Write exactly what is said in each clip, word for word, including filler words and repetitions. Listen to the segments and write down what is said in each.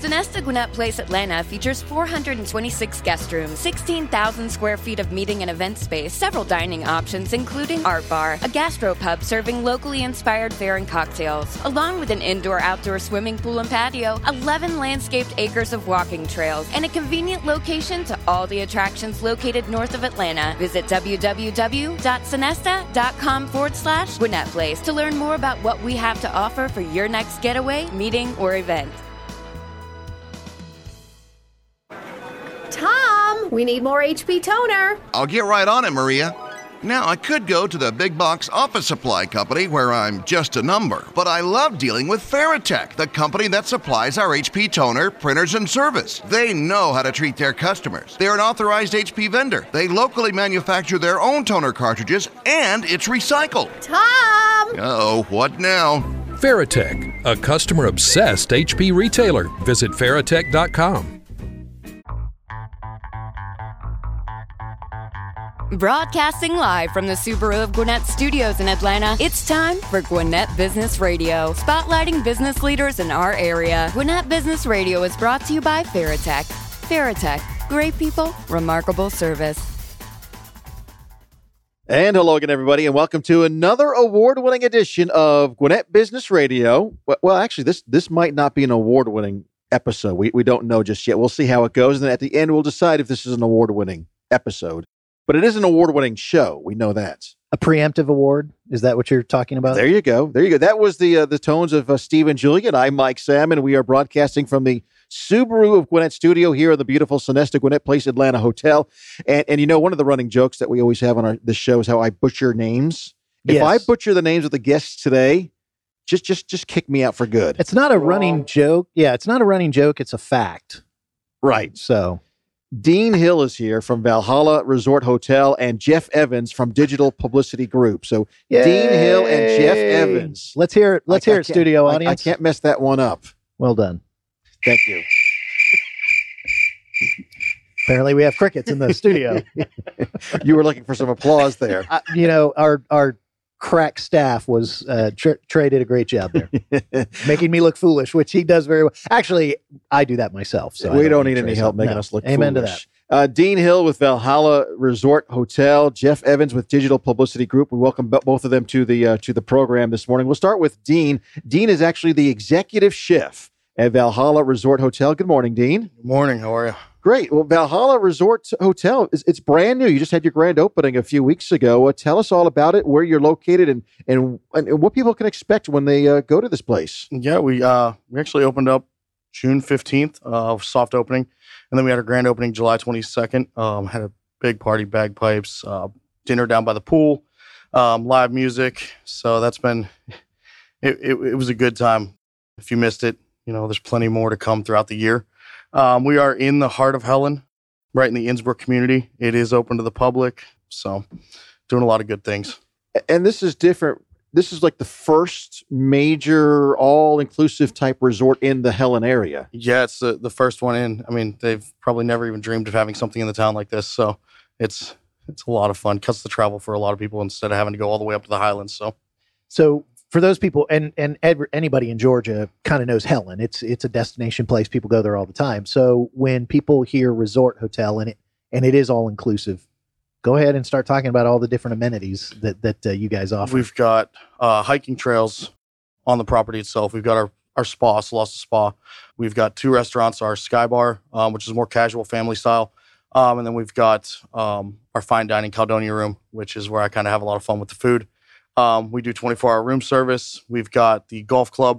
Sonesta Gwinnett Place Atlanta features four hundred twenty-six guest rooms, sixteen thousand square feet of meeting and event space, several dining options including art bar, a gastropub serving locally inspired fare and cocktails, along with an indoor-outdoor swimming pool and patio, eleven landscaped acres of walking trails, and a convenient location to all the attractions located north of Atlanta. Visit www.sonesta.com forward slash Gwinnett Place to learn more about what we have to offer for your next getaway, meeting, or event. Tom, we need more H P toner. I'll get right on it, Maria. Now, I could go to the big box office supply company where I'm just a number, but I love dealing with Veritech, the company that supplies our H P toner, printers, and service. They know how to treat their customers. They're an authorized H P vendor. They locally manufacture their own toner cartridges, and it's recycled. Tom! Uh-oh, what now? Veritech, a customer-obsessed H P retailer. Visit Veritech dot com. Broadcasting live from the Subaru of Gwinnett Studios in Atlanta, it's time for Gwinnett Business Radio, spotlighting business leaders in our area. Gwinnett Business Radio is brought to you by Veritech. Veritech, great people, remarkable service. And hello again, everybody, and welcome to another award-winning edition of Gwinnett Business Radio. Well, actually, this this might not be an award-winning episode. We we don't know just yet. We'll see how it goes, and then at the end, we'll decide if this is an award-winning episode. But it is an award-winning show. We know that. A preemptive award? Is that what you're talking about? There you go. There you go. That was the uh, the tones of uh, Steve and Julian. I'm Mike Salmon. We are broadcasting from the Subaru of Gwinnett studio here at the beautiful Sonesta Gwinnett Place Atlanta Hotel. And, and you know, one of the running jokes that we always have on our this show is how I butcher names. If Yes. I butcher the names of the guests today, just just just kick me out for good. It's not a running joke. Yeah, it's not a running joke. It's a fact. Right. So, Dean Hill is here from Valhalla Resort Hotel and Jeff Evans from Digital Publicity Group. So Yay. Dean Hill and Jeff Evans. Let's hear it. Let's I- hear I it, can't- studio I- audience. I can't mess that one up. Well done. Thank you. Apparently, we have crickets in the studio. You were looking for some applause there. uh, you know, our our crack staff was uh, Trey, Trey did a great job there, making me look foolish, which he does very well. Actually, I do that myself. So we I don't need any Trey's help making No. us look Amen foolish. to that. Uh, Dean Hill with Valhalla Resort Hotel, Jeff Evans with Digital Publicity Group. We welcome bo- both of them to the uh, to the program this morning. We'll start with Dean. Dean is actually the executive chef at Valhalla Resort Hotel. Good morning, Dean. Good morning. How are you? Great. Well, Valhalla Resort Hotel, is it's brand new. You just had your grand opening a few weeks ago. Uh, tell us all about it, where you're located, and and, and what people can expect when they uh, go to this place. Yeah, we uh we actually opened up June fifteenth, uh, soft opening, and then we had our grand opening July twenty-second. Um, had a big party, bagpipes, uh, dinner down by the pool, um, live music. So that's been it, it. It was a good time. If you missed it, you know, there's plenty more to come throughout the year. Um, we are in the heart of Helen, right in the Innsbrook community. It is open to the public, so doing a lot of good things. And this is different. This is like the first major all-inclusive type resort in the Helen area. Yeah, it's the, the first one in. I mean, they've probably never even dreamed of having something in the town like this. So it's it's a lot of fun. Cuts the travel for a lot of people instead of having to go all the way up to the Highlands. So, So for those people, and and ever, anybody in Georgia kind of knows Helen. It's it's a destination place. People go there all the time. So when people hear resort hotel and it and it is all inclusive, go ahead and start talking about all the different amenities that that uh, you guys offer. we've got uh, hiking trails on the property itself. We've got our, our spa, Salasa Spa. We've got two restaurants, our Sky Bar, um, which is more casual family style. Um, and then we've got um, our fine dining Caledonia room, which is where I kind of have a lot of fun with the food. Um, we do twenty-four hour room service. We've got the golf club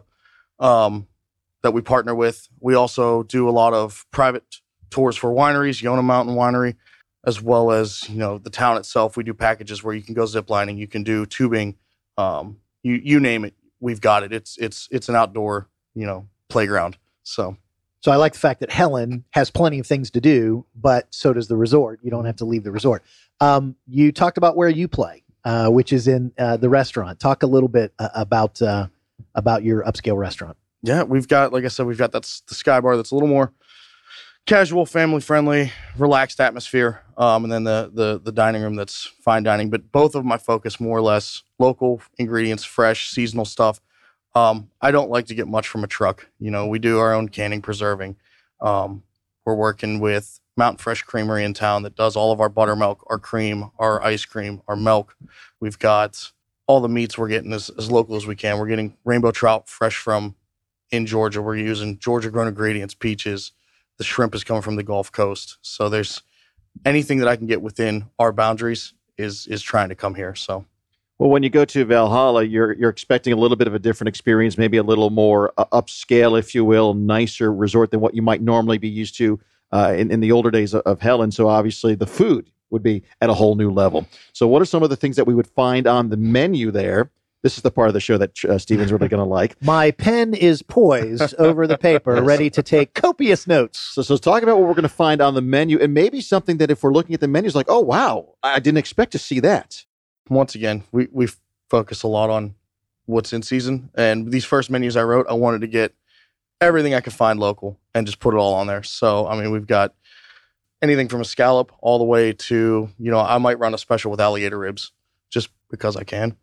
um, that we partner with. We also do a lot of private tours for wineries, Yona Mountain Winery, as well as, you know, the town itself. We do packages where you can go ziplining, you can do tubing, um, you you name it, we've got it. It's it's it's an outdoor, you know, playground. So So I like the fact that Helen has plenty of things to do, but so does the resort. You don't have to leave the resort. Um, you talked about where you play, uh, which is in uh, the restaurant. Talk a little bit uh, about uh, about your upscale restaurant. yeah, we've got, like I said, we've got that's the Sky Bar that's a little more casual, family friendly, relaxed atmosphere, um, and then the the the dining room that's fine dining. But both of them I focus more or less local ingredients, fresh, seasonal stuff. Um, I don't like to get much from a truck. You know, we do our own canning, preserving. Um, we're working with Mountain Fresh Creamery in town that does all of our buttermilk, our cream, our ice cream, our milk. We've got all the meats we're getting as, as local as we can. We're getting rainbow trout fresh from in Georgia. We're using Georgia grown ingredients, peaches. The shrimp is coming from the Gulf Coast. So there's anything that I can get within our boundaries is is trying to come here. So, well, when you go to Valhalla, you're you're expecting a little bit of a different experience, maybe a little more uh, upscale, if you will, nicer resort than what you might normally be used to uh, in, in the older days of, of Helen. So obviously the food would be at a whole new level. So what are some of the things that we would find on the menu there? This is the part of the show that uh, Steven's really going to like. My pen is poised over the paper, ready to take copious notes. So, so talk about what we're going to find on the menu, and maybe something that if we're looking at the menu is like, oh, wow, I didn't expect to see that. Once again, we, we focus a lot on what's in season. And these first menus I wrote, I wanted to get everything I could find local and just put it all on there. So, I mean, we've got anything from a scallop all the way to, you know, I might run a special with alligator ribs. Just because I can.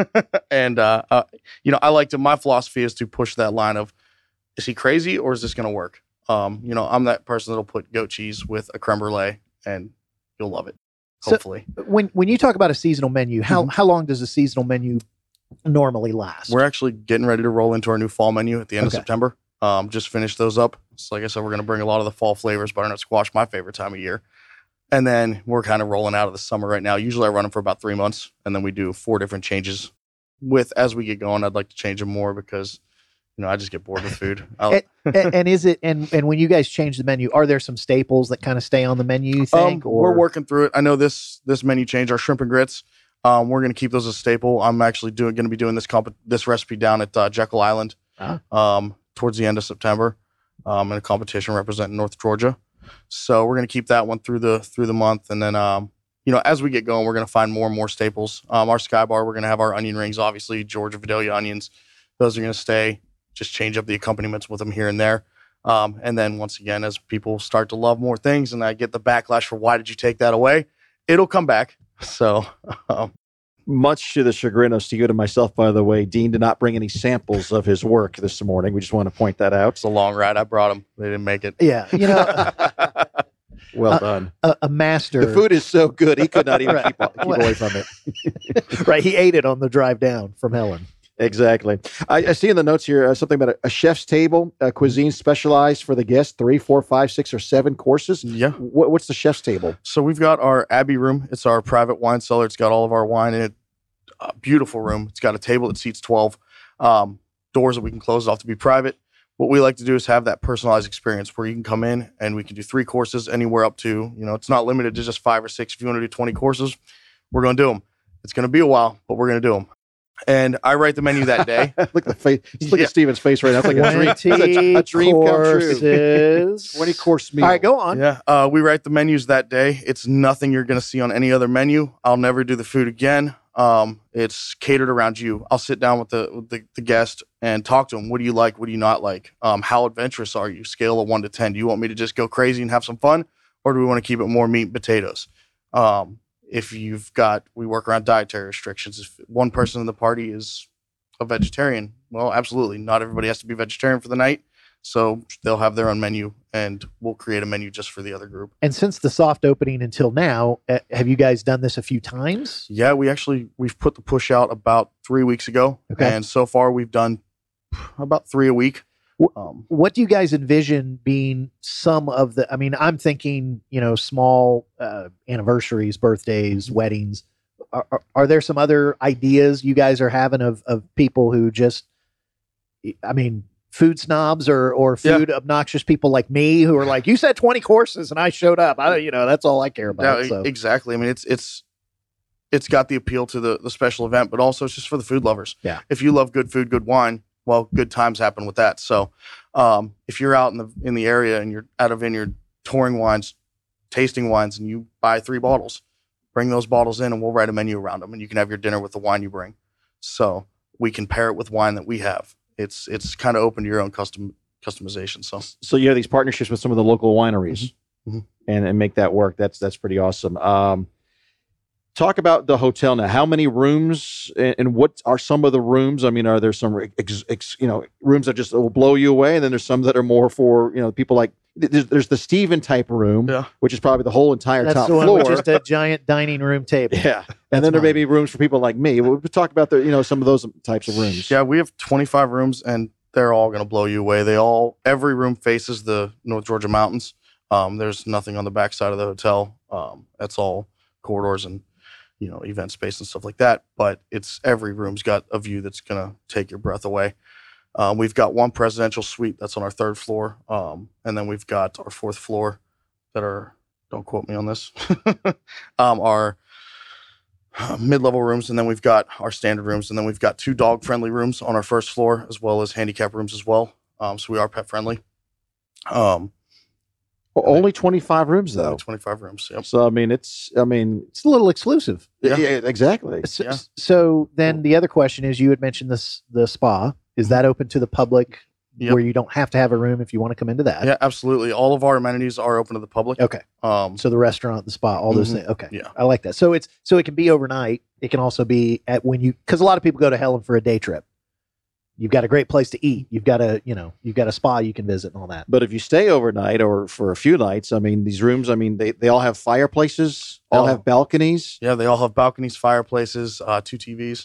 and, uh, uh, you know, I like to, my philosophy is to push that line of, is he crazy or is this going to work? Um, you know, I'm that person that'll put goat cheese with a creme brulee and you'll love it. Hopefully. So when, when you talk about a seasonal menu, how, mm-hmm. how long does a seasonal menu normally last? We're actually getting ready to roll into our new fall menu at the end okay. of September. Um, just finished those up. So like I said, we're going to bring a lot of the fall flavors, butternut squash, my favorite time of year. And then we're kind of rolling out of the summer right now. Usually I run them for about three months, and then we do four different changes. With as we get going, I'd like to change them more because, you know, I just get bored with food. and, and, and is it and and when you guys change the menu, are there some staples that kind of stay on the menu? You think? Um, or? We're working through it. I know this this menu change, our shrimp and grits. Um, we're going to keep those as a staple. I'm actually doing going to be doing this comp- this recipe down at uh, Jekyll Island uh-huh. um, towards the end of September um, in a competition representing North Georgia. So we're going to keep that one through the through the month. And then, um, you know, as we get going, we're going to find more and more staples. Um, our Sky Bar, we're going to have our onion rings, obviously, Georgia Vidalia onions. Those are going to stay. Just change up the accompaniments with them here and there. Um, and then once again, as people start to love more things and I get the backlash for why did you take that away, it'll come back. So um, much to the chagrin of Steve and myself, by the way, Dean did not bring any samples of his work this morning. We just want to point that out. It's a long ride. I brought them. They didn't make it. Yeah. You know, well uh, done. A, a master. The food is so good. He could not even right. keep, keep away from it. Right. He ate it on the drive down from Helen. Exactly. I, I see in the notes here uh, something about a, a chef's table, a cuisine specialized for the guests, three, four, five, six, or seven courses. Yeah. What, what's the chef's table? So we've got our Abbey room. It's our private wine cellar. It's got all of our wine in it. A beautiful room. It's got a table that seats twelve. Um, doors that we can close off to be private. What we like to do is have that personalized experience where you can come in and we can do three courses anywhere up to, you know, it's not limited to just five or six. If you want to do twenty courses, we're going to do them. It's going to be a while, but we're going to do them. And I write the menu that day. Look at the face. Look Yeah. at Steven's face right now. It's like a dream, it's a, a dream come true. twenty course meal. All right, go on. Yeah. Uh, we write the menus that day. It's nothing you're going to see on any other menu. I'll never do the food again. Um, it's catered around you. I'll sit down with the, with the the guest and talk to them. What do you like? What do you not like? Um, how adventurous are you? Scale of one to ten. Do you want me to just go crazy and have some fun, or do we want to keep it more meat and potatoes? Um, if you've got, we work around dietary restrictions. If one person in the party is a vegetarian, well, absolutely. Not everybody has to be vegetarian for the night. So they'll have their own menu, and we'll create a menu just for the other group. And since the soft opening until now, uh, have you guys done this a few times? Yeah, we actually, we've put the push out about three weeks ago. Okay. And so far we've done about three a week. Um, What do you guys envision being some of the, I mean, I'm thinking, you know, small uh, anniversaries, birthdays, weddings. Are, are, are there some other ideas you guys are having of, of people who just, I mean, food snobs or or food Yeah. obnoxious people like me who are like, you said twenty courses and I showed up. I, you know, that's all I care about. yeah, so. exactly. I mean, it's, it's, it's got the appeal to the, the special event, but also it's just for the food lovers. Yeah. If you love good food, good wine, well, good times happen with that. So, um, if you're out in the, in the area and you're at a vineyard touring wines, tasting wines, and you buy three bottles, bring those bottles in and we'll write a menu around them and you can have your dinner with the wine you bring. So we can pair it with wine that we have. It's it's kind of open to your own custom customization. So So you have these partnerships with some of the local wineries Mhm. Mhm. and, and make that work. That's that's pretty awesome. Um, talk about the hotel now. How many rooms and, and what are some of the rooms? I mean, are there some, ex, ex, you know, rooms that just will blow you away? And then there's some that are more for, you know, people like, there's, there's the Steven type room, Yeah. which is probably the whole entire That's top the one floor. with just a giant dining room table. Yeah. And then there may be rooms for people like me. We'll talk about the, you know, some of those types of rooms. Yeah, we have twenty-five rooms, and they're all going to blow you away. They all, every room faces the North Georgia mountains. Um, there's nothing on the back side of the hotel. Um, that's all corridors and, you know, event space and stuff like that. But it's every room's got a view that's going to take your breath away. Um, we've got one presidential suite that's on our third floor. Um, and then we've got our fourth floor that are, don't quote me on this, um, our uh, mid-level rooms. And then we've got our standard rooms. And then we've got two dog-friendly rooms on our first floor, as well as handicap rooms as well. Um, so we are pet-friendly. Um, Well, only twenty-five rooms though. twenty-five rooms. Yep. So, I mean, it's, I mean, It's a little exclusive. yeah, Yeah. exactly. So, Yeah. so then the other question is, you had mentioned this the spa. Is that open to the public Yep. where you don't have to have a room if you want to come into that? Yeah, absolutely. All of our amenities are open to the public. Okay. Um, So the restaurant, the spa, all those Mhm. things. Okay. Yeah. I like that. So it's so it can be overnight. It can also be at when you because a lot of people go to Helen for a day trip. You've got a great place to eat. You've got a you know you've got a spa you can visit and all that. But if you stay overnight or for a few nights, I mean, these rooms, I mean, they, they all have fireplaces, all Oh. have balconies. yeah, they all have balconies, fireplaces, uh, two T Vs.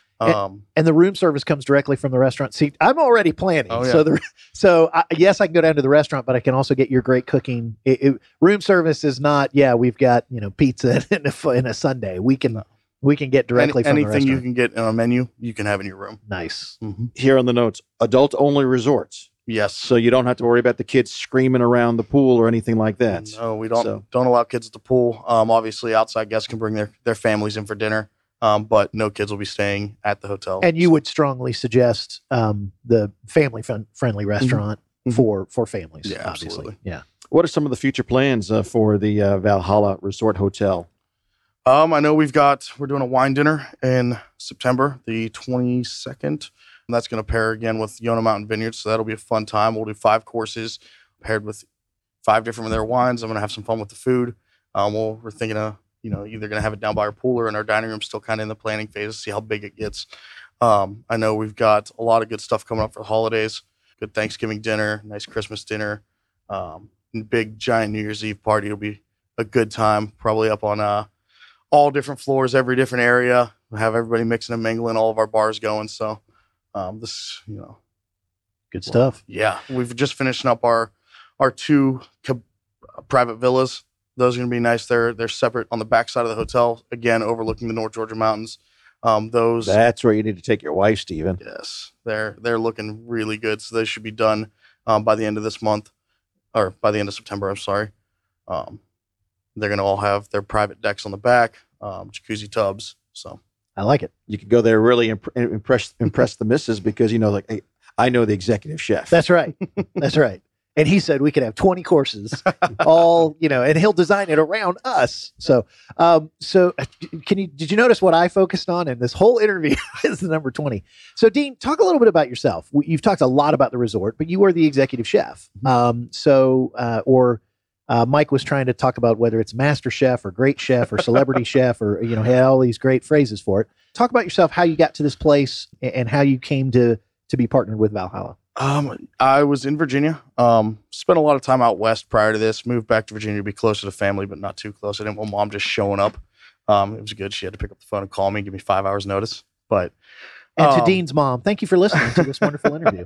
Um, And the room service comes directly from the restaurant. See, I'm already planning. Oh, yeah. So the so I, yes, I can go down to the restaurant, but I can also get your great cooking. It, it, room service is not. Yeah, we've got you know pizza and a, and a sundae. We can we can get directly any, from the anything you restaurant. can get in a menu, you can have in your room. Nice. Mm-hmm. Here on the notes, adult only resorts. Yes. So you don't have to worry about the kids screaming around the pool or anything like that. No, we don't So- don't allow kids at the pool. Um, obviously, outside guests can bring their, their families in for dinner, um, but no kids will be staying at the hotel. And you would strongly suggest um, the family fun, friendly restaurant Mhm. for for families. Yeah, obviously. absolutely. Yeah. What are some of the future plans uh, for the uh, Valhalla Resort Hotel? Um, I know we've got we're doing a wine dinner in September, the twenty-second. And that's going to pair again with Yona Mountain Vineyards, so that'll be a fun time. We'll do five courses paired with five different of their wines. I'm going to have some fun with the food. Um, we'll, we're thinking of you know either going to have it down by our pool or in our dining room. Still kind of in the planning phase, see how big it gets. Um, I know we've got a lot of good stuff coming up for the holidays. Good Thanksgiving dinner, nice Christmas dinner, um, and big giant New Year's Eve party. It'll be a good time. Probably up on uh, all different floors, every different area. We'll have everybody mixing and mingling, all of our bars going. So um, this, you know, Good stuff. yeah, we've just finishing up our our two co- private villas. Those are going to be nice. They're they're separate on the back side of the hotel, again overlooking the North Georgia mountains. Um, those That's where you need to take your wife, Stephen. yes, they're they're looking really good. So they should be done um, by the end of this month, or by the end of September. I'm sorry. Um, they're going to all have their private decks on the back, um, jacuzzi tubs. So I like it. You could go there really imp- impress impress the missus because you know, like, hey, I know the executive chef. That's right. That's right. And he said we could have twenty courses, all you know, and he'll design it around us. So, um, so uh, can you? Did you notice what I focused on in this whole interview is the number twenty? So, Dean, talk a little bit about yourself. We- You've talked a lot about the resort, but you are the executive chef. Um, so, uh, or uh, Mike was trying to talk about whether it's master chef or great chef or celebrity chef, or you know, had all these great phrases for it. Talk about yourself, how you got to this place, and, and how you came to to be partnered with Valhalla. Um, I was in Virginia. Um, spent a lot of time out west prior to this. Moved back to Virginia to be closer to family, but not too close. I didn't want mom just showing up. Um, it was good. She had to pick up the phone and call me and give me five hours notice. But And to um, Dean's mom, thank you for listening to this wonderful interview.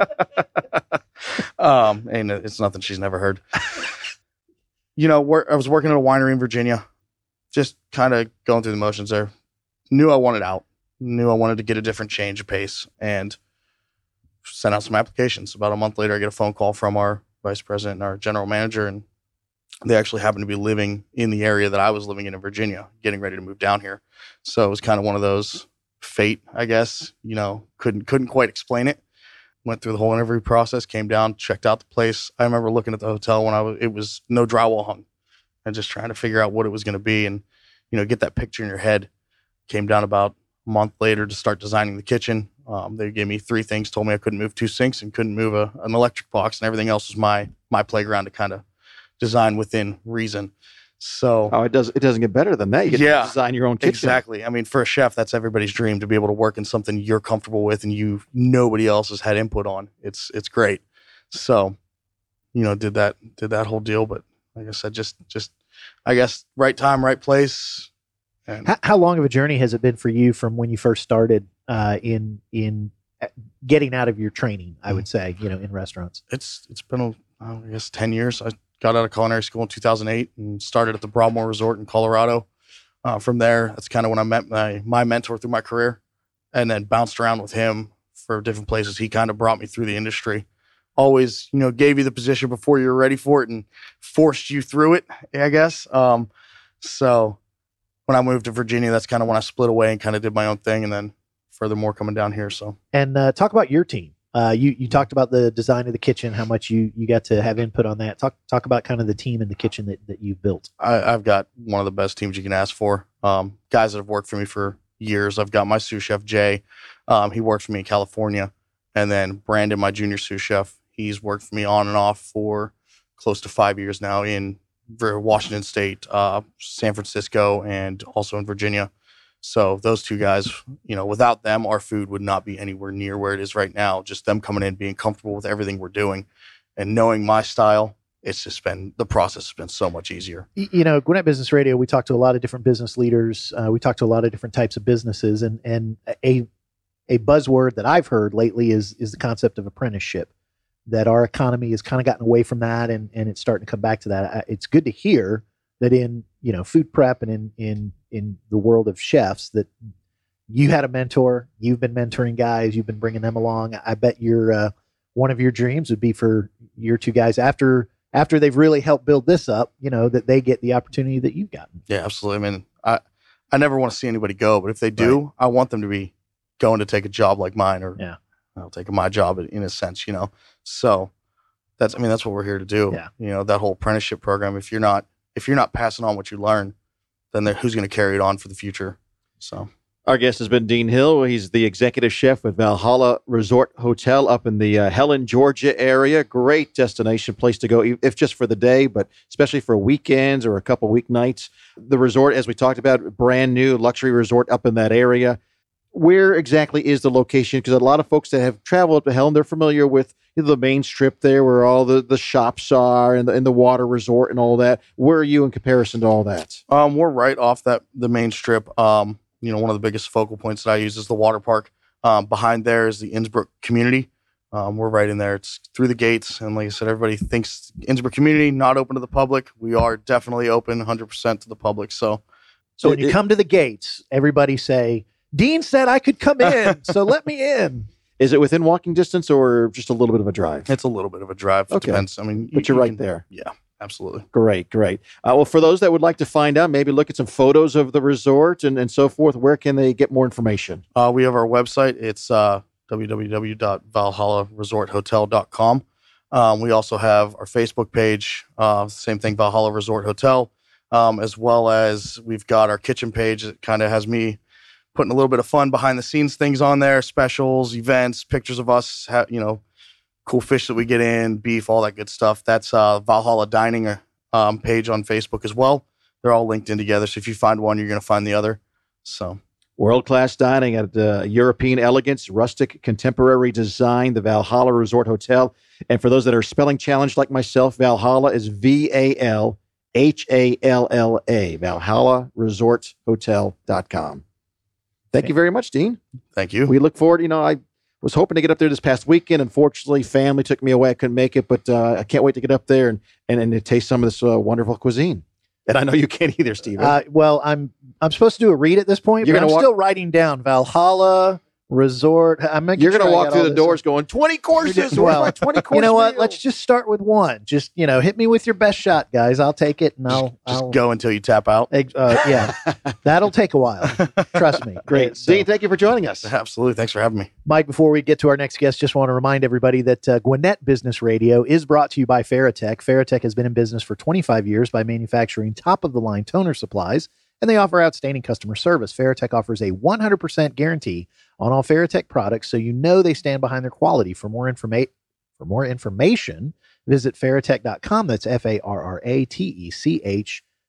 um, and it's nothing she's never heard. You know, wor- I was working at a winery in Virginia, just kind of going through the motions there. Knew I wanted out. Knew I wanted to get a different change of pace, and sent out some applications. About a month later, I get a phone call from our vice president and our general manager, and they actually happened to be living in the area that I was living in in Virginia, getting ready to move down here. So it was kind of one of those fate, I guess. You know, couldn't couldn't quite explain it. Went through the whole interview process, came down, checked out the place. I remember looking at the hotel when I was, it was no drywall hung, and just trying to figure out what it was going to be, and you know, get that picture in your head. Came down about a month later to start designing the kitchen. Um, they gave me three things, told me I couldn't move two sinks and couldn't move a, an electric box, and everything else was my my playground to kind of design within reason. So Oh, it does. It doesn't get better than that. You get Yeah, to design your own kitchen. exactly. I mean, for a chef, that's everybody's dream to be able to work in something you're comfortable with and you nobody else has had input on. It's it's great. So, you know, did that did that whole deal. But like I said, just just I guess right time, right place. And How, how long of a journey has it been for you from when you first started uh, in in uh, getting out of your training? I would say, you know, in restaurants. it's it's been I guess ten years. I got out of culinary school in two thousand eight and started at the Broadmoor Resort in Colorado. Uh, from there, that's kind of when I met my my mentor through my career, and then bounced around with him for different places. He kind of brought me through the industry. Always, you know, gave you the position before you were ready for it and forced you through it, I guess. Um, so when I moved to Virginia, that's kind of when I split away and kind of did my own thing, and then furthermore coming down here. So And uh, talk about your team. Uh, you you talked about the design of the kitchen, how much you you got to have input on that. Talk talk about kind of the team in the kitchen that, that you've built. I, I've got one of the best teams you can ask for. Um, guys that have worked for me for years. I've got my sous chef, Jay. Um, he works for me in California. And then Brandon, my junior sous chef, he's worked for me on and off for close to five years now in Washington State, uh, San Francisco, and also in Virginia. So those two guys, you know, without them, our food would not be anywhere near where it is right now. Just them coming in, being comfortable with everything we're doing and knowing my style, it's just been, the process has been so much easier. You know, Gwinnett Business Radio, we talk to a lot of different business leaders. Uh, we talk to a lot of different types of businesses, and and a a buzzword that I've heard lately is is the concept of apprenticeship. That our economy has kind of gotten away from that, and and it's starting to come back to that. It's good to hear that in you know food prep and in in in the world of chefs that you had a mentor, you've been mentoring guys, you've been bringing them along. I bet your uh, one of your dreams would be for your two guys after. After they've really helped build this up, you know, that they get the opportunity that you've gotten. Yeah, absolutely. I mean, I, I never want to see anybody go, but if they do, right. I want them to be going to take a job like mine, or yeah. I'll take my job in a sense, you know? So that's, I mean, that's what we're here to do. Yeah. You know, that whole apprenticeship program, if you're not, if you're not passing on what you learn, then who's going to carry it on for the future? So. Our guest has been Dean Hill. He's the executive chef at Valhalla Resort Hotel up in the uh, Helen, Georgia area. Great destination place to go, if just for the day, but especially for weekends or a couple weeknights. The resort, as we talked about, brand new luxury resort up in that area. Where exactly is the location? Because a lot of folks that have traveled up to Helen, they're familiar with you know, the main strip there where all the, the shops are and the, and the water resort and all that. Where are you in comparison to all that? Um, we're right off that the main strip. Um, You know, one of the biggest focal points that I use is the water park. Um, behind there is the Innsbrook community. Um, we're right in there. It's through the gates. And like I said, everybody thinks Innsbrook community, not open to the public. We are definitely open one hundred percent to the public. So, so when you it, come to the gates, everybody say, Dean said I could come in, so let me in. Is it within walking distance or just a little bit of a drive? It's a little bit of a drive. Okay. It depends. I mean, but you, you're you right can, there. Yeah. Absolutely. Great, great. Uh, well, for those that would like to find out, maybe look at some photos of the resort and, and so forth, where can they get more information? Uh, we have our website. It's uh, w w w dot valhalla resort hotel dot com. Um, we also have our Facebook page, uh, same thing, Valhalla Resort Hotel, um, as well as we've got our kitchen page that kind of has me putting a little bit of fun behind the scenes things on there, specials, events, pictures of us, ha- you know, cool fish that we get in, beef, all that good stuff. That's uh, Valhalla Dining um, page on Facebook as well. They're all linked in together. So if you find one, you're going to find the other. So world-class dining at uh, European elegance, rustic, contemporary design, the Valhalla Resort Hotel. And for those that are spelling challenged like myself, Valhalla is V A L H A L L A, valhalla resort hotel dot com. Thank you very much, Dean. Thank you. We look forward, you know, I was hoping to get up there this past weekend. Unfortunately, family took me away. I couldn't make it, but uh, I can't wait to get up there and, and, and to taste some of this uh, wonderful cuisine. And I know you can't either, Steven. Uh, well, I'm I'm supposed to do a read at this point, You're but gonna I'm walk- still writing down Valhalla Resort. I'm making You're going sure to I walk got through all the this doors up. going, twenty courses. Well, Where's my twenty course You know what? meal? Let's just start with one. Just, you know, hit me with your best shot, guys. I'll take it, and I'll... Just I'll, go until you tap out. Uh, yeah, that'll take a while. Trust me. Great. So, Dean, thank you for joining us. Absolutely. Thanks for having me. Mike, before we get to our next guest, just want to remind everybody that uh, Gwinnett Business Radio is brought to you by Faratech. Faratech has been in business for twenty-five years by manufacturing top-of-the-line toner supplies, and they offer outstanding customer service. Faratech offers a one hundred percent guarantee on all Faratech products, so you know they stand behind their quality. For more informa- for more information, visit faratech dot com. That's F A R R A T E C H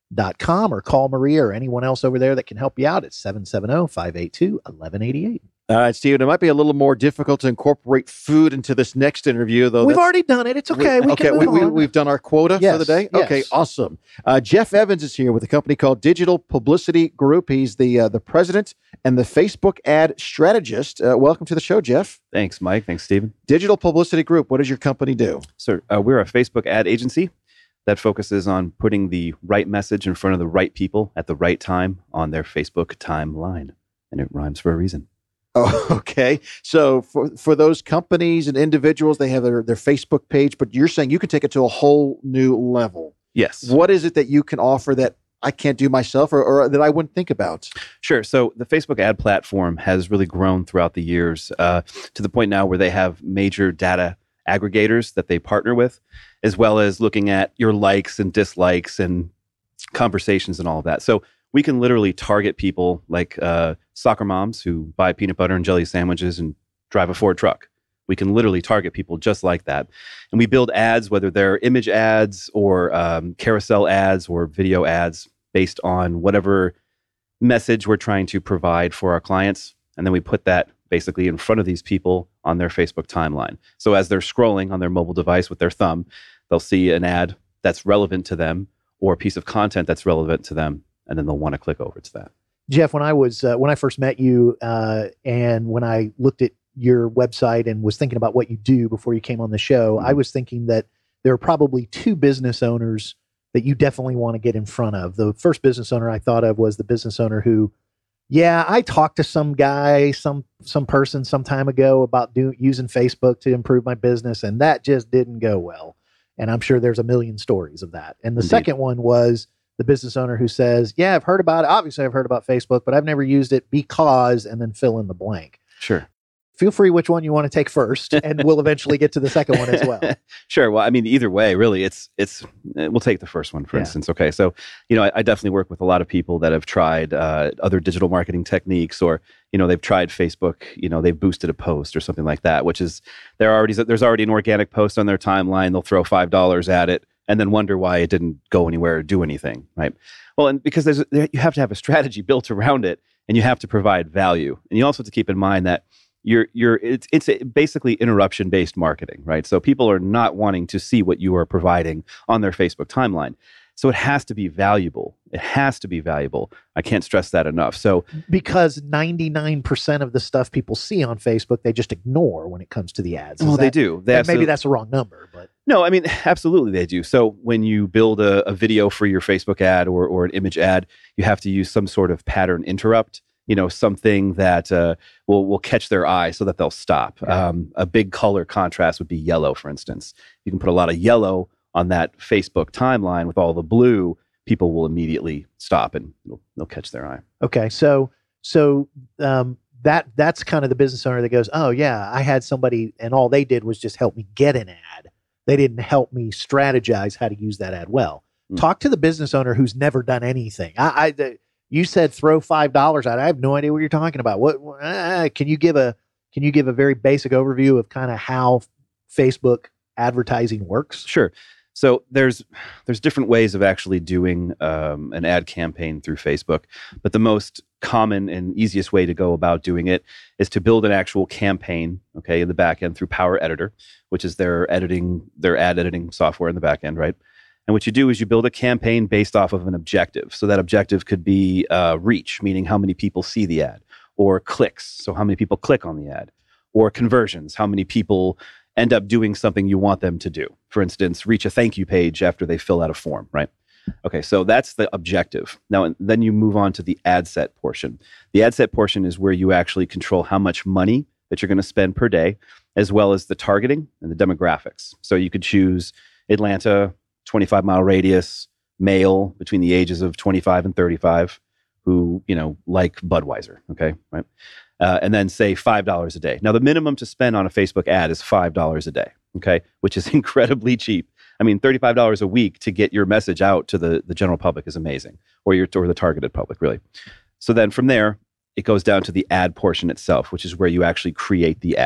dot com, or call Maria or anyone else over there that can help you out at seven seven zero, five eight two, one one eight eight. All right, Steven, it might be a little more difficult to incorporate food into this next interview, though. We've that's, already done it. It's okay. We, we okay, can move we, we, on. we've done our quota yes, for the day? Yes. Okay, awesome. Uh, Jeff Evans is here with a company called Digital Publicity Group. He's the uh, the president and the Facebook ad strategist. Uh, welcome to the show, Jeff. Thanks, Mike. Thanks, Steven. Digital Publicity Group, what does your company do? So uh, we're a Facebook ad agency that focuses on putting the right message in front of the right people at the right time on their Facebook timeline. And it rhymes for a reason. Oh, okay. So for, for those companies and individuals, they have their, their Facebook page, but you're saying you can take it to a whole new level. Yes. What is it that you can offer that I can't do myself or, or that I wouldn't think about? Sure. So the Facebook ad platform has really grown throughout the years uh, to the point now where they have major data aggregators that they partner with, as well as looking at your likes and dislikes and conversations and all of that. So we can literally target people like uh, soccer moms who buy peanut butter and jelly sandwiches and drive a Ford truck. We can literally target people just like that. And we build ads, whether they're image ads or um, carousel ads or video ads, based on whatever message we're trying to provide for our clients. And then we put that basically in front of these people on their Facebook timeline. So as they're scrolling on their mobile device with their thumb, they'll see an ad that's relevant to them or a piece of content that's relevant to them. And then they'll want to click over to that. Jeff, when I was uh, when I first met you, uh, and when I looked at your website and was thinking about what you do before you came on the show, mm-hmm. I was thinking that there are probably two business owners that you definitely want to get in front of. The first business owner I thought of was the business owner who, yeah, I talked to some guy, some some person some time ago about do, using Facebook to improve my business, and that just didn't go well. And I'm sure there's a million stories of that. And the Indeed. second one was the business owner who says, yeah, I've heard about it. Obviously, I've heard about Facebook, but I've never used it because, and then fill in the blank. Sure. Feel free which one you want to take first, and we'll eventually get to the second one as well. Sure. Well, I mean, either way, really, it's, it's, we'll take the first one, for Yeah. instance. Okay. So, you know, I, I definitely work with a lot of people that have tried uh, other digital marketing techniques, or, you know, they've tried Facebook, you know, they've boosted a post or something like that, which is, there already, there's already an organic post on their timeline. They'll throw five dollars at it and then wonder why it didn't go anywhere or do anything, right? Well, and because there's there, you have to have a strategy built around it, and you have to provide value. And you also have to keep in mind that you're you're it's it's a basically interruption-based marketing, right? So people are not wanting to see what you are providing on their Facebook timeline. So it has to be valuable. It has to be valuable. I can't stress that enough. So because ninety-nine percent of the stuff people see on Facebook, they just ignore when it comes to the ads. Is well, that, they do. They maybe absolutely- that's a wrong number, but No, I mean, absolutely they do. So when you build a, a video for your Facebook ad or, or an image ad, you have to use some sort of pattern interrupt, you know, something that uh, will, will catch their eye so that they'll stop. Yeah. Um, a big color contrast would be yellow, for instance. You can put a lot of yellow on that Facebook timeline with all the blue, people will immediately stop and they'll, they'll catch their eye. okay. So, so um, that that's kind of the business owner that goes, oh yeah, I had somebody, and all they did was just help me get an ad. They didn't help me strategize how to use that ad well. Mm. Talk to the business owner who's never done anything. I, I the, you said throw five dollars out. I have no idea what you're talking about. What uh, can you give a can you give a very basic overview of kind of how Facebook advertising works? Sure. So there's there's different ways of actually doing um, an ad campaign through Facebook, but the most common and easiest way to go about doing it is to build an actual campaign, okay, in the back end through Power Editor, which is their editing, their ad editing software in the back end, right? And what you do is you build a campaign based off of an objective. So that objective could be uh, reach, meaning how many people see the ad, or clicks, so how many people click on the ad, or conversions, how many people end up doing something you want them to do. For instance, reach a thank you page after they fill out a form, right? Okay, so that's the objective. Now, then you move on to the ad set portion. The ad set portion is where you actually control how much money that you're going to spend per day, as well as the targeting and the demographics. So you could choose Atlanta, twenty-five mile radius, male between the ages of twenty-five and thirty-five, who, you know, like Budweiser, okay, right? Uh, and then say five dollars a day. Now, the minimum to spend on a Facebook ad is five dollars a day, okay, which is incredibly cheap. I mean, thirty-five dollars a week to get your message out to the, the general public is amazing, or your or the targeted public, really. So then from there, it goes down to the ad portion itself, which is where you actually create the ad.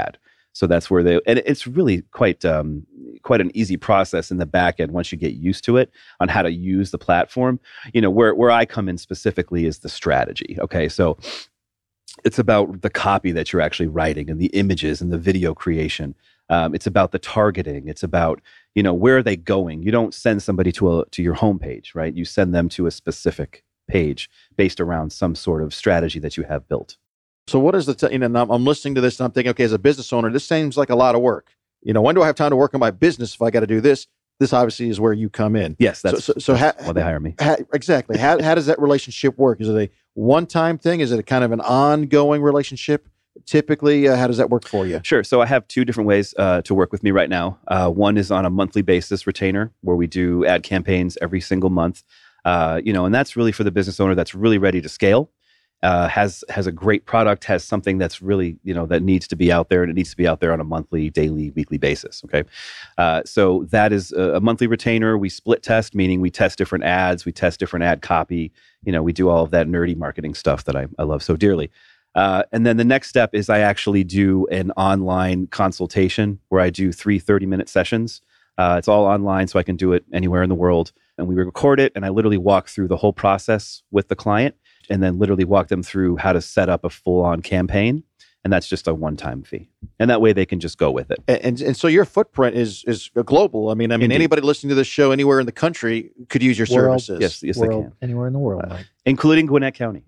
So that's where they, and it's really quite um, quite an easy process in the back end once you get used to it on how to use the platform. You know, where where I come in specifically is the strategy. Okay, so it's about the copy that you're actually writing and the images and the video creation. Um, it's about the targeting. It's about, you know, where are they going? You don't send somebody to a to your homepage, right? You send them to a specific page based around some sort of strategy that you have built. So what is the, t- you know, I'm, I'm listening to this and I'm thinking, okay, as a business owner, this seems like a lot of work. You know, when do I have time to work on my business if I got to do this? This obviously is where you come in. Yes, that's so. So, so that's how, why they hire me. How, exactly. How how does that relationship work? Is it a one-time thing? Is it a kind of an ongoing relationship? Typically, uh, how does that work for you? Sure. So I have two different ways uh, to work with me right now. Uh, one is on a monthly basis retainer, where we do ad campaigns every single month. Uh, you know, and that's really for the business owner that's really ready to scale. Uh, has has a great product, has something that's really, you know, that needs to be out there, and it needs to be out there on a monthly, daily, weekly basis. Okay, uh, so that is a, a monthly retainer. We split test, meaning we test different ads, we test different ad copy. You know, we do all of that nerdy marketing stuff that I, I love so dearly. Uh, and then the next step is I actually do an online consultation where I do three thirty-minute sessions. Uh, it's all online, so I can do it anywhere in the world. And we record it, and I literally walk through the whole process with the client, and then literally walk them through how to set up a full-on campaign. And that's just a one-time fee. And that way they can just go with it. And and, and so your footprint is is global. I mean, I mean, Indeed. Anybody listening to this show anywhere in the country could use your World. services. Yes, yes, world, they can. anywhere in the world. Mike. Including Gwinnett County.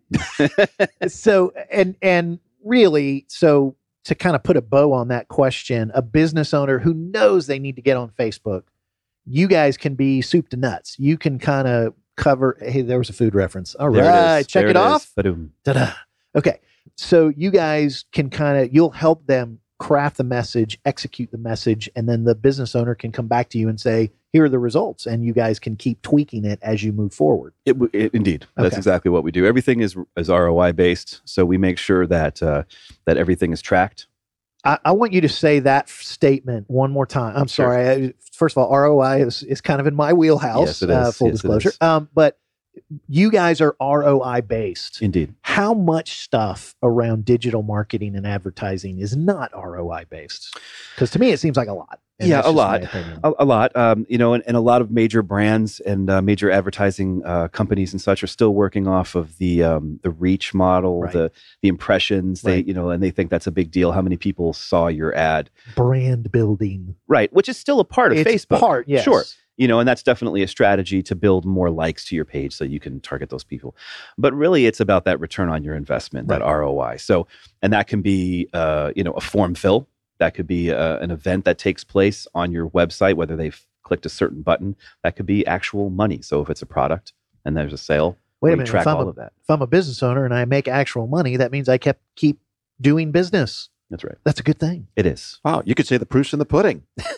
So, and and really, so to kind of put a bow on that question, a business owner who knows they need to get on Facebook, you guys can be soup to nuts. You can kind of cover. Hey, there was a food reference. All There it right, is. check There it, it off. is. Ba-doom. Ta-da. Okay, so you guys can kind of, you'll help them craft the message, execute the message, and then the business owner can come back to you and say, here are the results, and you guys can keep tweaking it as you move forward. It, w- it, indeed, that's Okay. exactly what we do. Everything is is R O I based, so we make sure that uh, that everything is tracked. I, I want you to say that f- statement one more time. I'm Sure. sorry. I, first of all, R O I is, is kind of in my wheelhouse. Yes, it Uh, is. full Yes, it disclosure. is. Um, but you guys are R O I based. Indeed. How much stuff around digital marketing and advertising is not R O I based? Because to me, it seems like a lot. And Yeah, that's a just my lot. opinion. A, a lot, um, you know, and, and a lot of major brands and uh, major advertising uh, companies and such are still working off of the um, the reach model, Right. the the impressions. They, Right. you know, and they think that's a big deal. How many people saw your ad? Brand building. Right, which is still a part of It's Facebook. part, yes. Sure. You know, and that's definitely a strategy to build more likes to your page so you can target those people. But really, it's about that return on your investment, that Right. R O I. So, and that can be, uh, you know, a form fill. That could be uh, an event that takes place on your website, whether they've clicked a certain button. That could be actual money. So if it's a product and there's a sale, Wait a we minute. track If I'm, all a, of that. if I'm a business owner and I make actual money, that means I kept keep doing business. That's right. That's a good thing. It is. Wow, you could say the proof's in the pudding.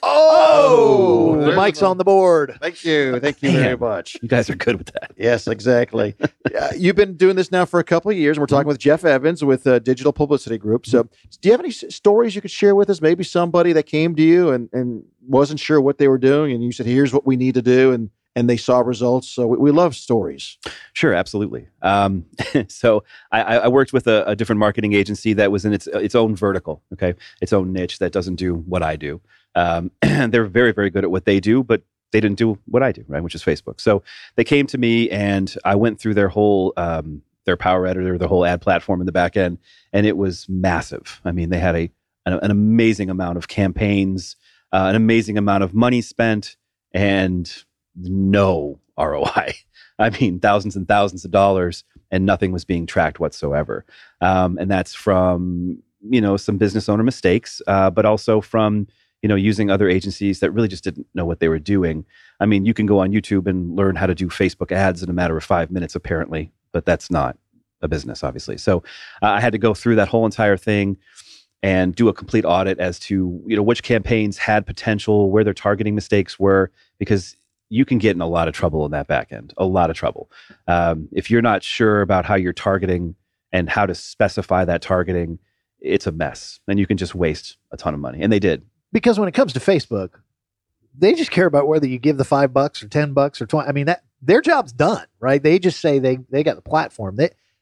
Oh, the there's mic's the- on the board. Thank you. Thank you very Man. much. You guys are good with that. Yes, exactly. uh, you've been doing this now for a couple of years, and we're talking with Jeff Evans with uh, Digital Publicity Group. So, do you have any s- stories you could share with us? Maybe somebody that came to you and, and wasn't sure what they were doing, and you said, "Here's what we need to do," and and they saw results. So, we, we love stories. Sure, absolutely. Um, so I, I worked with a, a different marketing agency that was in its its own vertical, okay, its own niche that doesn't do what I do. Um, they're very, very good at what they do, but they didn't do what I do, right, which is Facebook. So they came to me, and I went through their whole um, their Power Editor, their whole ad platform in the back end, and it was massive. I mean, they had a an, an amazing amount of campaigns, uh, an amazing amount of money spent, and no R O I. I mean, thousands and thousands of dollars, and nothing was being tracked whatsoever. Um, and that's from, you know, some business owner mistakes, uh, but also from, you know, using other agencies that really just didn't know what they were doing. I mean, you can go on YouTube and learn how to do Facebook ads in a matter of five minutes, apparently, but that's not a business, obviously. So uh, I had to go through that whole entire thing and do a complete audit as to, you know, which campaigns had potential, where their targeting mistakes were, because you can get in a lot of trouble in that back end, a lot of trouble. Um, if you're not sure about how you're targeting and how to specify that targeting, it's a mess, and you can just waste a ton of money. And they did. Because when it comes to Facebook, they just care about whether you give the five bucks or ten bucks or twenty. I mean, that their job's done, right? They just say they they got the platform. They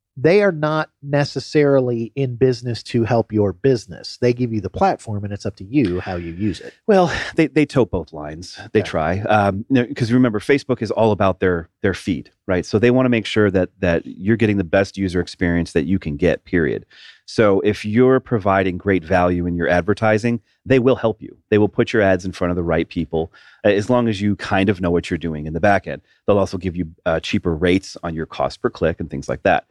they are not necessarily in business to help your business. They give you the platform, and it's up to you how you use it. Well, they, they tote both lines. They Okay. try. Um, because remember, Facebook is all about their their feed, right? So they want to make sure that that you're getting the best user experience that you can get, period. So if you're providing great value in your advertising, they will help you. They will put your ads in front of the right people, uh, as long as you kind of know what you're doing in the back end. They'll also give you uh, cheaper rates on your cost per click and things like that.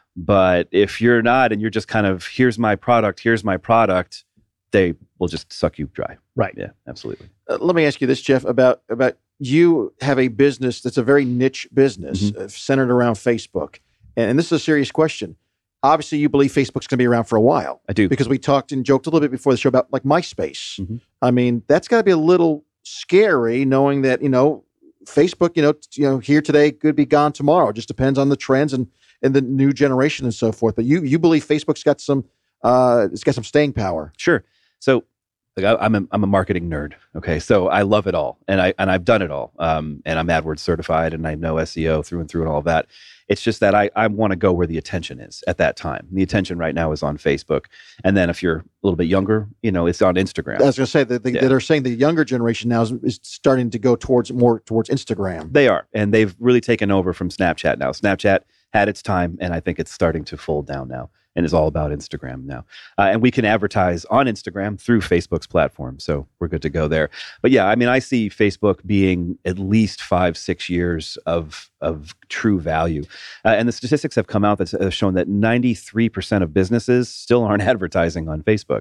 But if you're not, and you're just kind of, here's my product, here's my product, they will just suck you dry. Right. Yeah, absolutely. Uh, let me ask you this, Jeff, about about you have a business that's a very niche business Mhm. uh, centered around Facebook. And, and this is a serious question. Obviously, you believe Facebook's going to be around for a while. I do. Because we talked and joked a little bit before the show about like MySpace. Mhm. I mean, that's got to be a little scary knowing that, you know, Facebook, you know, t- you know, here today could be gone tomorrow. It just depends on the trends and, and the new generation and so forth. But you you believe Facebook's got some uh it's got some staying power. Sure. So like I, I'm a, I'm a marketing nerd. Okay. So I love it all. And I, and I've done it all. Um, and I'm AdWords certified and I know S E O through and through and all of that. It's just that I, I want to go where the attention is at that time. The attention right now is on Facebook. And then if you're a little bit younger, you know, it's on Instagram. I was going to say that they, Yeah. that are saying the younger generation now is, is starting to go towards more towards Instagram. They are. And they've really taken over from Snapchat now. Snapchat had its time and I think it's starting to fold down now and is all about Instagram now. Uh, and we can advertise on Instagram through Facebook's platform. So we're good to go there. But yeah, I mean, I see Facebook being at least five, six years of, of true value. Uh, and the statistics have come out that have shown that ninety-three percent of businesses still aren't advertising on Facebook.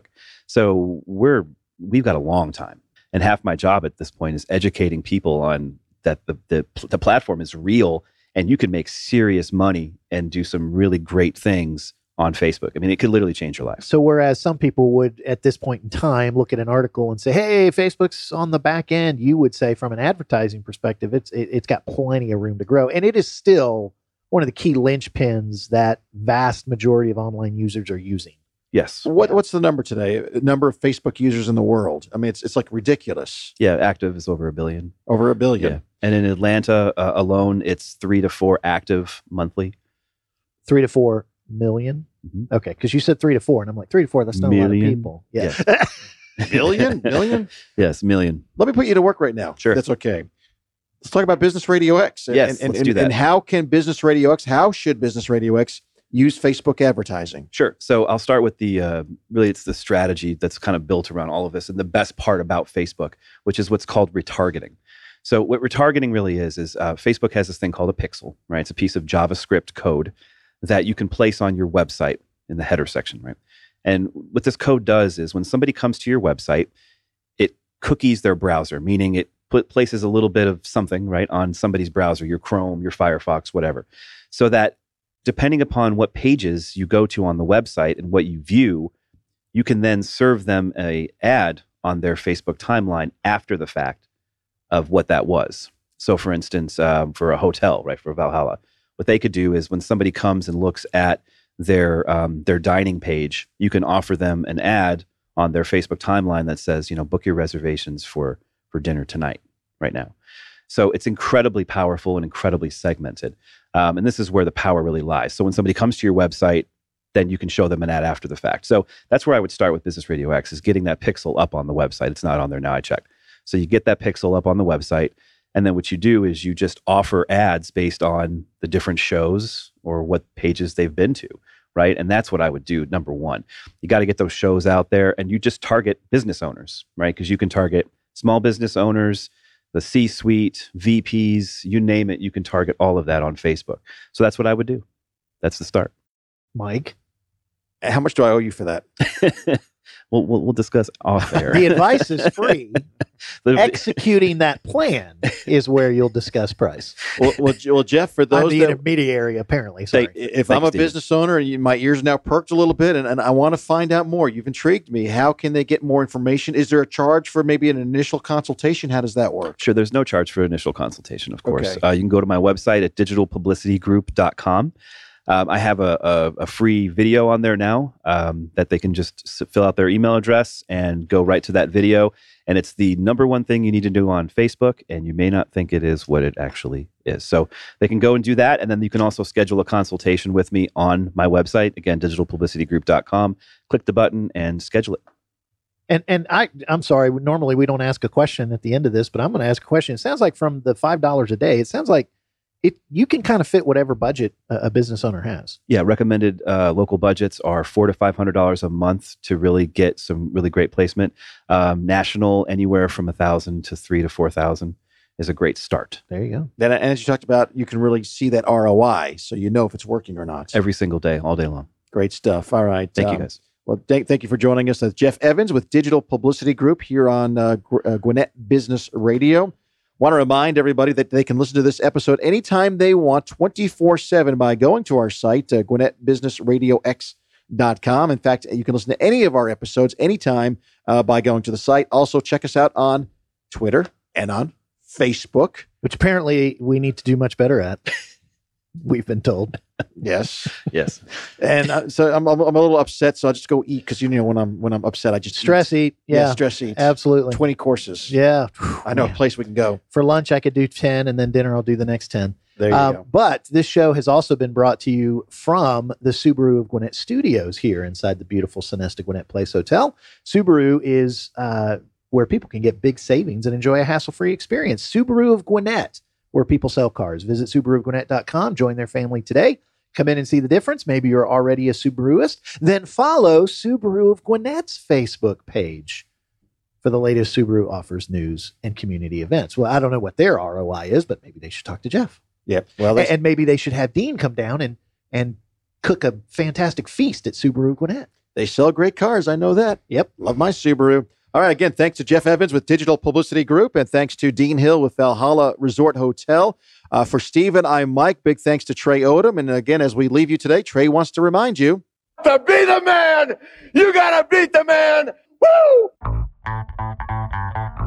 So we're, we've got a long time. And half my job at this point is educating people on that the, the, the platform is real and you can make serious money and do some really great things on Facebook. I mean, it could literally change your life. So whereas some people would at this point in time look at an article and say, hey, Facebook's on the back end, you would say from an advertising perspective, it's it, it's got plenty of room to grow. And it is still one of the key linchpins that vast majority of online users are using. Yes. What what's the number today? Number of Facebook users in the world? I mean, it's it's like ridiculous. Yeah, active is over a billion. Over a billion. Yeah. And in Atlanta uh, alone, it's three to four active monthly. Three to four million. Mhm. Okay, because you said three to four, and I'm like, three to four, that's not a lot of Million? people. Yeah. Billion? Million? Yes, million. Let me put you to work right now. Sure. If that's okay. Let's talk about Business Radio X. And, Yes, and, let's and, do that. And how can Business Radio X, how should Business Radio X use Facebook advertising? Sure. So I'll start with the, uh, really it's the strategy that's kind of built around all of this and the best part about Facebook, which is what's called retargeting. So what retargeting really is, is uh, Facebook has this thing called a pixel, right? It's a piece of JavaScript code that you can place on your website in the header section, right? And what this code does is when somebody comes to your website, it cookies their browser, meaning it put, places a little bit of something, right, on somebody's browser, your Chrome, your Firefox, whatever, so that depending upon what pages you go to on the website and what you view, you can then serve them a ad on their Facebook timeline after the fact of what that was. So for instance, um, for a hotel, right, for Valhalla, what they could do is when somebody comes and looks at their um, their dining page, you can offer them an ad on their Facebook timeline that says, you know, book your reservations for for dinner tonight, right now. So it's incredibly powerful and incredibly segmented. Um, and this is where the power really lies. So when somebody comes to your website, then you can show them an ad after the fact. So that's where I would start with Business Radio X, is getting that pixel up on the website. It's not on there now, I checked. So you get that pixel up on the website. And then what you do is you just offer ads based on the different shows or what pages they've been to, right? And that's what I would do, number one. You got to get those shows out there and you just target business owners, right? Because you can target small business owners, the C-suite, V Ps, you name it, you can target all of that on Facebook. So that's what I would do. That's the start. Mike? How much do I owe you for that? we'll, we'll, we'll discuss off air. The advice is free. The- Executing that plan is where you'll discuss price. Well, well, well Jeff, for I'm those the that, intermediary, apparently. Sorry. if Thanks, I'm a Steven. business owner and you, my ears now perked a little bit and, and I want to find out more, you've intrigued me. How can they get more information? Is there a charge for maybe an initial consultation? How does that work? Sure, there's no charge for initial consultation, of course. Okay. Uh, you can go to my website at digital publicity group dot com. Um, I have a, a, a free video on there now um, that they can just s- fill out their email address and go right to that video. And it's the number one thing you need to do on Facebook, and you may not think it is what it actually is. So they can go and do that, and then you can also schedule a consultation with me on my website, again, digital publicity group dot com. Click the button and schedule it. And and I I'm sorry. Normally we don't ask a question at the end of this, but I'm going to ask a question. It sounds like from the five dollars a day, it sounds like it you can kind of fit whatever budget a, a business owner has. Yeah, recommended uh, local budgets are four to five hundred dollars a month to really get some really great placement. Um, national, anywhere from a thousand to three to four thousand is a great start. There you go. Then, and as you talked about, you can really see that R O I, so you know if it's working or not. Every single day, all day long. Great stuff. All right. Thank um, you, guys. Well, th- thank you for joining us. That's Jeff Evans with Digital Publicity Group here on uh, Gw- uh, Gwinnett Business Radio. Want to remind everybody that they can listen to this episode anytime they want, twenty-four seven, by going to our site, uh, Gwinnett Business Radio X dot com. In fact, you can listen to any of our episodes anytime uh, by going to the site. Also, check us out on Twitter and on Facebook. Which apparently we need to do much better at. We've been told. Yes. Yes. And uh, so I'm, I'm I'm a little upset, so I just go eat because you know when I'm when I'm upset, I just Stress eat. eat. Yeah. stress eat. Absolutely. Twenty courses. Yeah. I know Man. a place we can go. For lunch, I could do ten, and then dinner, I'll do the next ten. There you Um, go. But this show has also been brought to you from the Subaru of Gwinnett Studios here inside the beautiful Sonesta Gwinnett Place Hotel. Subaru is uh, where people can get big savings and enjoy a hassle-free experience. Subaru of Gwinnett, where people sell cars. Visit Subaru of Gwinnett dot com. Join their family today. Come in and see the difference. Maybe you're already a Subaruist. Then follow Subaru of Gwinnett's Facebook page for the latest Subaru offers, news, and community events. Well, I don't know what their R O I is, but maybe they should talk to Jeff. Yep. Well, And, and maybe they should have Dean come down and and cook a fantastic feast at Subaru of Gwinnett. they sell great cars. I know that. Yep. Love my Subaru. All right. Again, thanks to Jeff Evans with Digital Publicity Group, and thanks to Dean Hill with Valhalla Resort Hotel. Uh, for Steven, I'm Mike. Big thanks to Trey Odom. And again, as we leave you today, Trey wants to remind you To be the man, you gotta beat the man. Woo!